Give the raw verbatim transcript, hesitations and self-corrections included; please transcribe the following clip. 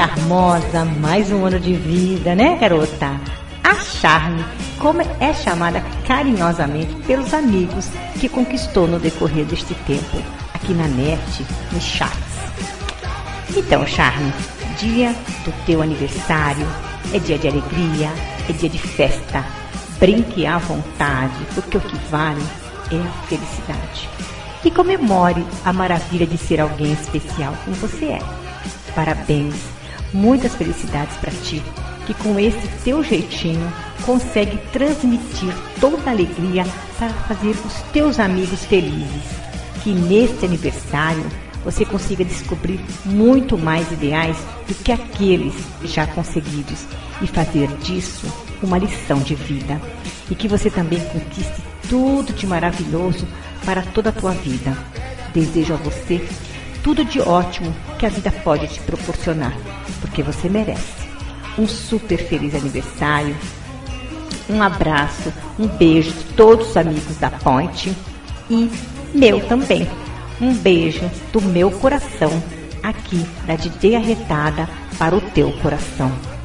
charmosa, mais um ano de vida, né, garota? A Charme, como é chamada carinhosamente pelos amigos que conquistou no decorrer deste tempo, aqui na net, nos chats. Então, Charme, dia do teu aniversário, é dia de alegria, é dia de festa. Brinque à vontade, porque o que vale é a felicidade. E comemore a maravilha de ser alguém especial como você é. Parabéns, muitas felicidades para ti, que com esse teu jeitinho consegue transmitir toda a alegria para fazer os teus amigos felizes. Que neste aniversário você consiga descobrir muito mais ideais do que aqueles já conseguidos e fazer disso uma lição de vida. E que você também conquiste tudo de maravilhoso para toda a tua vida. Desejo a você tudo de ótimo que a vida pode te proporcionar, porque você merece. Um super feliz aniversário, um abraço, um beijo de todos os amigos da Point e meu também. Um beijo do meu coração, aqui da D J Arretada para o teu coração.